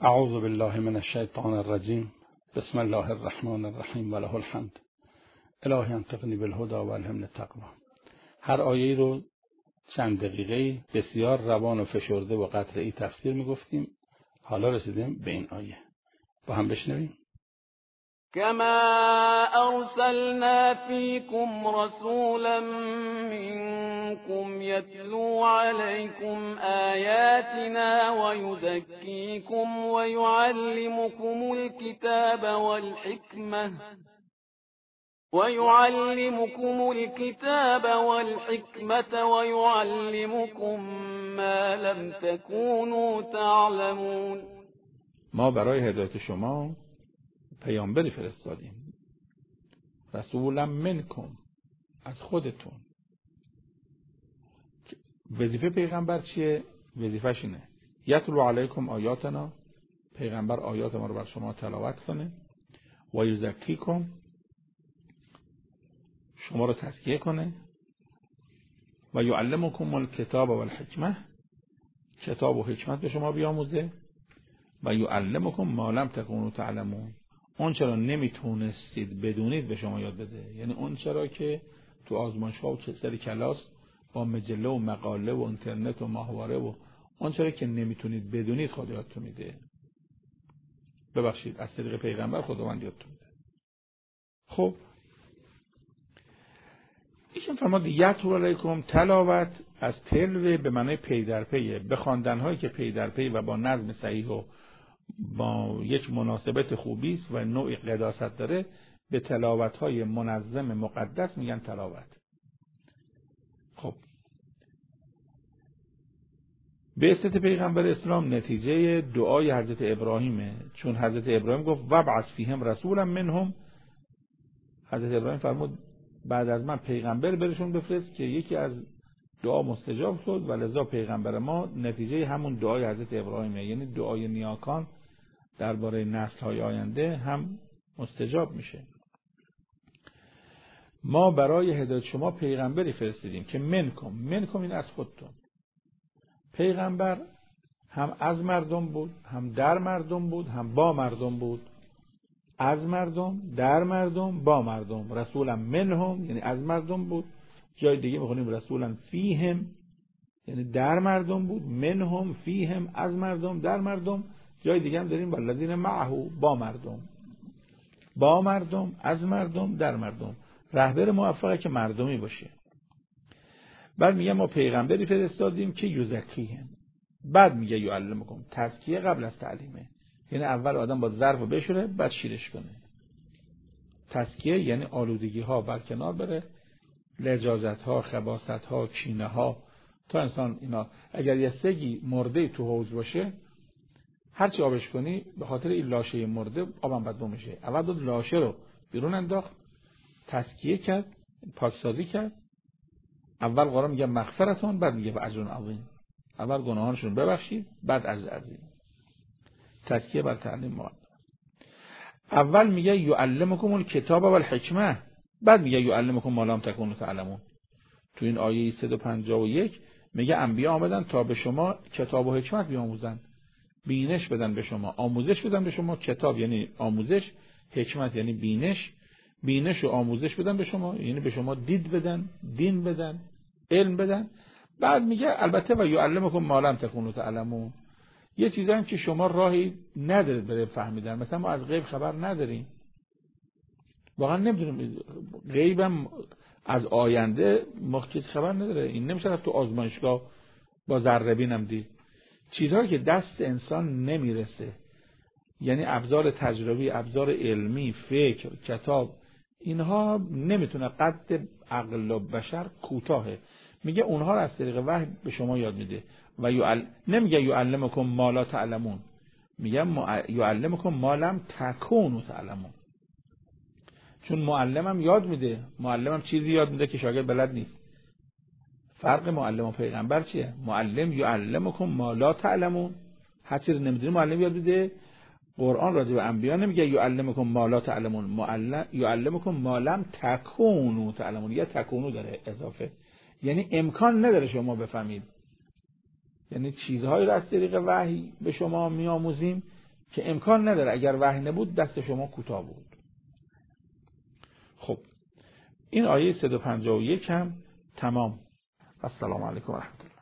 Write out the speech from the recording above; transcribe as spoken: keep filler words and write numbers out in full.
اعوذ بالله من الشیطان الرجیم. بسم الله الرحمن الرحیم و له الحمد. الهی انطقنی بالهدی و الهمنی التقوی. هر آیه رو چند دقیقه بسیار روان و فشرده و قطعی تفسیر میگفتیم. حالا رسیدیم به این آیه، با هم بشنویم. كما أرسلنا فيكم رسولا منكم يتلو عليكم آياتنا ويزكيكم ويعلمكم الكتاب والحكمة ويعلمكم الكتاب والحكمة ويعلمكم ما لم تكونوا تعلمون. ما برای هدایت شما پیامبری فرستادیم، رسولا منکم، از خودتون. وظیفه پیغمبر چیه؟ وظیفه‌ش اینه یتلو علیکم آیاتنا، پیغمبر آیات ما رو بر شما تلاوت کنه، و یزکیکم، شما رو تزکیه کنه، و یعلمکم الکتاب و الحکمه، کتاب و حکمت به شما بیاموزه، و یعلمکم ما لم تکونوا تعلمون، اون چرا نمیتونستید بدونید به شما یاد بده. یعنی اون چرا که تو آزمایش‌ها و سری کلاس با مجله و مقاله و اینترنت و ماهواره و اون چرا که نمیتونید بدونید خود یادتون میده. ببخشید، از طریق پیغمبر خداوند یادتون میده. خب ایشون فرمود یتلو علیکم، تلاوت از تلو به معنی پی در پیه، به خواندن‌هایی که پی در پی و با نظم صحیح و با یک مناسبت خوبی است و نوع قداست داره، به تلاوت‌های منظم مقدس میگن تلاوت. خب بعثت پیغمبر اسلام نتیجه دعای حضرت ابراهیمه، چون حضرت ابراهیم گفت وابعث فیهم رسولا منهم. حضرت ابراهیم فرمود بعد از من پیغمبر برشون بفرست، که یکی از دعا مستجاب شد و لذا پیغمبر ما نتیجه همون دعای حضرت ابراهیمه. یعنی دعای نیاکان درباره نسل‌های آینده هم مستجاب میشه. ما برای هدایت شما پیغمبری فرستادیم که منکم، منکم این از خودتون. پیغمبر هم از مردم بود، هم در مردم بود، هم با مردم بود. از مردم، در مردم، با مردم. رسولا منهم یعنی از مردم بود. جای دیگه میخونیم رسولا فیهم یعنی در مردم بود، منهم فیهم از مردم، در مردم. جای دیگه هم داریم والذین معه، با مردم، با مردم، از مردم، در مردم. رهبر موفقه که مردمی باشه. بعد میگه ما پیغمبری فرستادیم که یزکیهم، بعد میگه یعلمکم، تزکیه قبل از تعلیمه. یعنی اول آدم با ظرف رو بشوره بعد شیرش کنه. تزکیه یعنی آلودگی ها برکنار بره، لجاجت ها، خباثت ها، کینه ها، تا انسان اینا. اگر یه سگی مرده تو حوض باشه، هرچی آبش کنی به خاطر این لاشه مرده آبم بدبو میشه. اول داد لاشه رو بیرون انداخت، تزکیه کرد، پاکسازی کرد. اول قرآن میگه مغفرتون، بعد میگه اجر عظیم. اول گناهانشون ببخشید، بعد اجر عظیم. تزکیه بر تعلیم ما. اول میگه یعلمکم الکتاب و الحکمه، بعد میگه یعلمکم ما لم تکونوا تعلمون. تو این آیه صد و پنجاه و یک میگه انبیا آمدن تا به شما کتاب و حکمت بیاموزن، بینش بدن به شما، آموزش بدن به شما. کتاب یعنی آموزش، حکمت یعنی بینش. بینش و آموزش بدن به شما یعنی به شما دید بدن، دین بدن، علم بدن. بعد میگه البته و یعلمکم ما لم تکونوا تعلمون، یه چیزایی هم که شما راهی ندارید برای فهمیدن. مثلا ما از غیب خبر نداریم، واقعا نمیدونیم. غیبم از آینده ما کسی خبر نداره. این نمیشه رفت تو آزمایشگاه با ذره بینم دید. چیزهایی که دست انسان نمیرسه، یعنی ابزار تجربی، ابزار علمی، فکر، کتاب، اینها نمیتونه، قد عقل و بشر کوتاهه. میگه اونها رو از طریق وحی به شما یاد میده. و یعل... نمیگه یعلمکم ما لا تعلمون، میگه یعلمکم ما لم تکونوا تعلمون. چون معلمم یاد میده، معلمم چیزی یاد میده که شاگرد بلد نیست. فرق معلم و پیغمبر چیه؟ معلم یعلمکم ما لا تعلمون، هر چیز نمیدونی معلم یاد میده. قرآن راجع به انبیا نمیگه یعلمکم ما لا تعلمون، معلم یعلمکم ما لم تکونوا تعلمون. یا تکونوا داره اضافه، یعنی امکان نداره شما بفهمید. یعنی چیزهایی را از طریق وحی به شما میآموزیم که امکان نداره اگر وحی نبود دست شما کوتاه بود. خب این آیه صد و پنجاه و یک هم تمام. السلام علیکم و رحمت الله.